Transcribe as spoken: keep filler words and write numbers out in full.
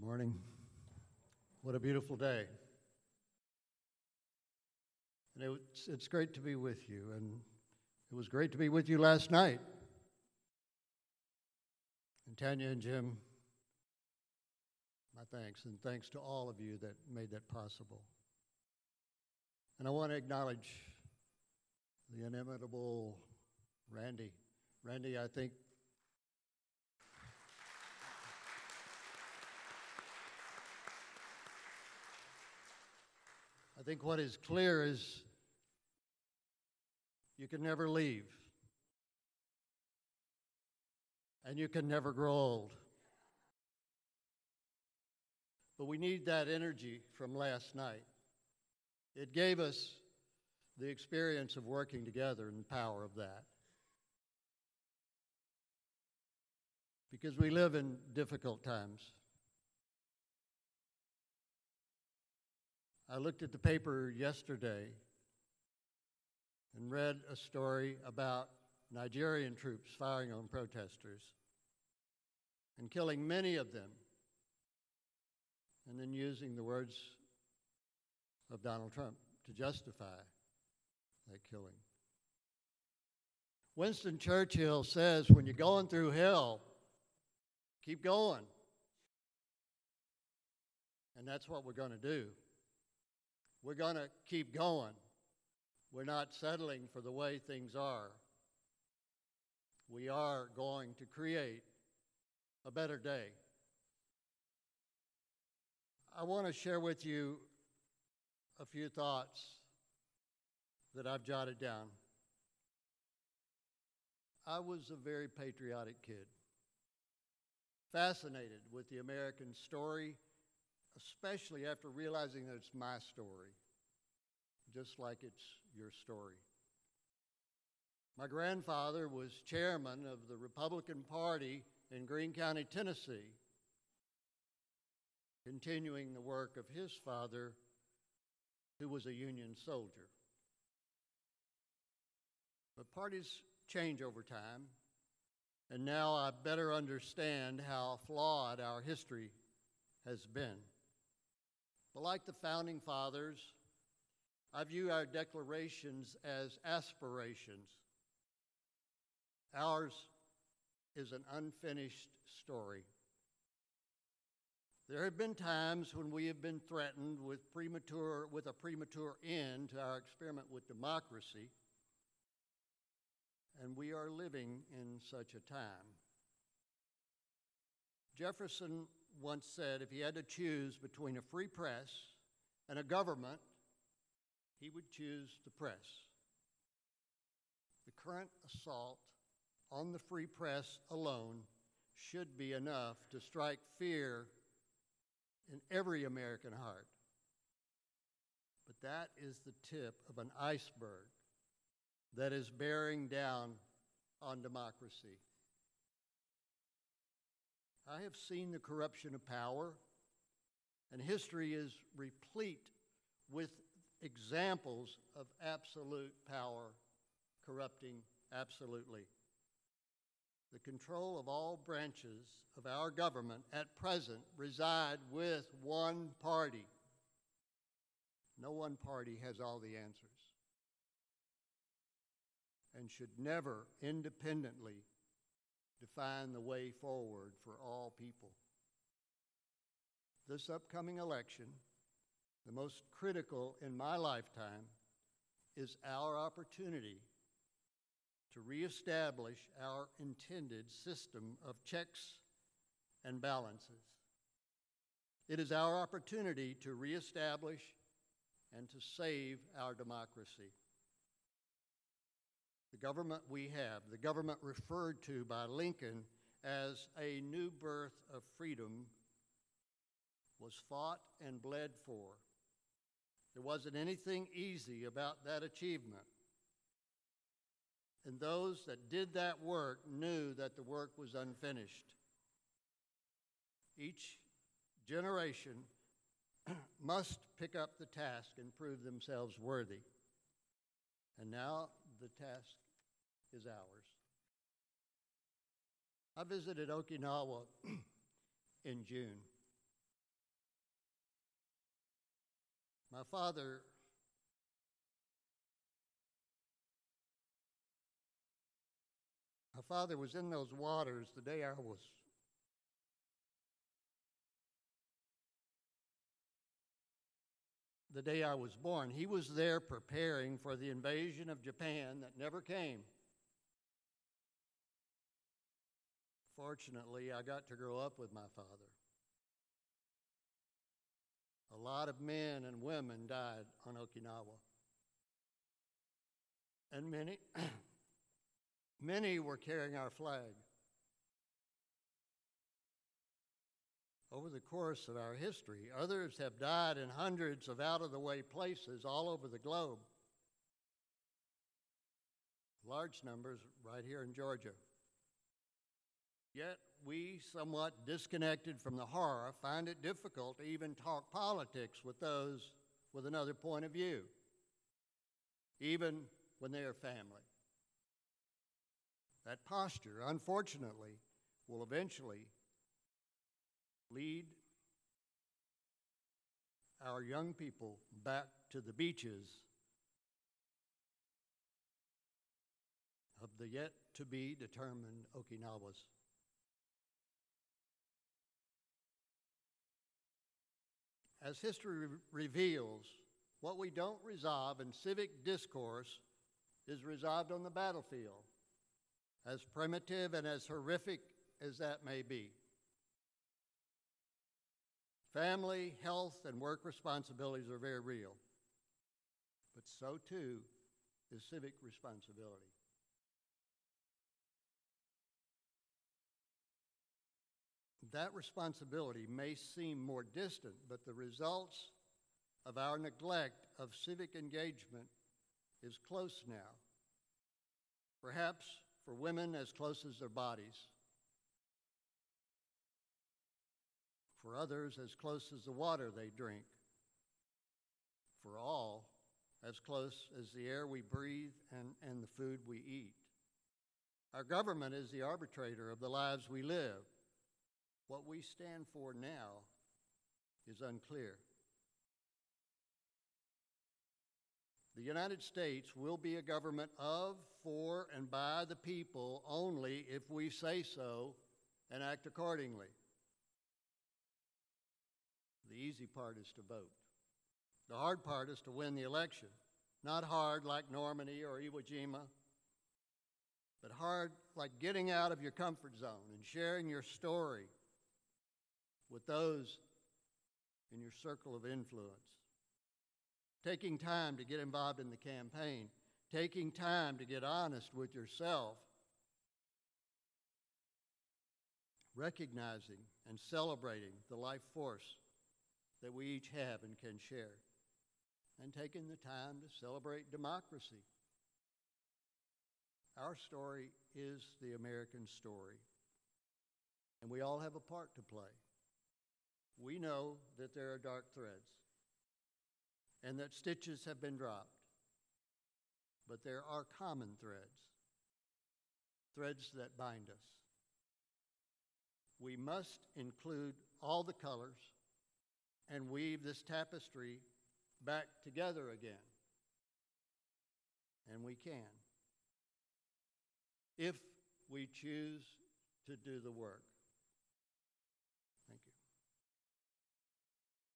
Morning. What a beautiful day. And it's, it's great to be with you, and it was great to be with you last night. And Tanya and Jim, my thanks, and thanks to all of you that made that possible. And I want to acknowledge the inimitable Randy. Randy, I think I think what is clear is you can never leave, and you can never grow old. But we need that energy from last night. It gave us the experience of working together and the power of that. Because we live in difficult times. I looked at the paper yesterday and read a story about Nigerian troops firing on protesters and killing many of them, and then using the words of Donald Trump to justify that killing. Winston Churchill says, when you're going through hell, keep going. And that's what we're going to do. We're going to keep going. We're not settling for the way things are. We are going to create a better day. I want to share with you a few thoughts that I've jotted down. I was a very patriotic kid, fascinated with the American story, especially after realizing that it's my story, just like it's your story. My grandfather was chairman of the Republican Party in Greene County, Tennessee, continuing the work of his father, who was a Union soldier. But parties change over time, and now I better understand how flawed our history has been. But like the Founding Fathers, I view our declarations as aspirations. Ours is an unfinished story. There have been times when we have been threatened with premature, with a premature end to our experiment with democracy, and we are living in such a time. Jefferson once said if he had to choose between a free press and a government, he would choose the press. The current assault on the free press alone should be enough to strike fear in every American heart. But that is the tip of an iceberg that is bearing down on democracy. I have seen the corruption of power, and history is replete with examples of absolute power corrupting absolutely. The control of all branches of our government at present reside with one party. No one party has all the answers and should never independently define the way forward for all people. This upcoming election, the most critical in my lifetime, is our opportunity to reestablish our intended system of checks and balances. It is our opportunity to reestablish and to save our democracy. The government we have, the government referred to by Lincoln as a new birth of freedom, was fought and bled for. There wasn't anything easy about that achievement. And those that did that work knew that the work was unfinished. Each generation must pick up the task and prove themselves worthy. And now the task is ours. I visited Okinawa in June. My father my father was in those waters the day I was the day I was born. He was there preparing for the invasion of Japan that never came. Fortunately, I got to grow up with my father. A lot of men and women died on Okinawa. And many, many were carrying our flag. Over the course of our history, others have died in hundreds of out-of-the-way places all over the globe. Large numbers right here in Georgia. Yet we, somewhat disconnected from the horror, find it difficult to even talk politics with those with another point of view, even when they are family. That posture, unfortunately, will eventually lead our young people back to the beaches of the yet-to-be-determined Okinawas. As history re- reveals, what we don't resolve in civic discourse is resolved on the battlefield, as primitive and as horrific as that may be. Family, health, and work responsibilities are very real, but so too is civic responsibility. That responsibility may seem more distant, but the results of our neglect of civic engagement is close now. Perhaps for women as close as their bodies. For others as close as the water they drink. For all as close as the air we breathe and, and the food we eat. Our government is the arbitrator of the lives we live. What we stand for now is unclear. The United States will be a government of, for, and by the people only if we say so and act accordingly. The easy part is to vote. The hard part is to win the election. Not hard like Normandy or Iwo Jima, but hard like getting out of your comfort zone and sharing your story with those in your circle of influence. Taking time to get involved in the campaign. Taking time to get honest with yourself. Recognizing and celebrating the life force that we each have and can share. And taking the time to celebrate democracy. Our story is the American story. And we all have a part to play. We know that there are dark threads and that stitches have been dropped. But there are common threads, threads that bind us. We must include all the colors and weave this tapestry back together again. And we can, if we choose to do the work.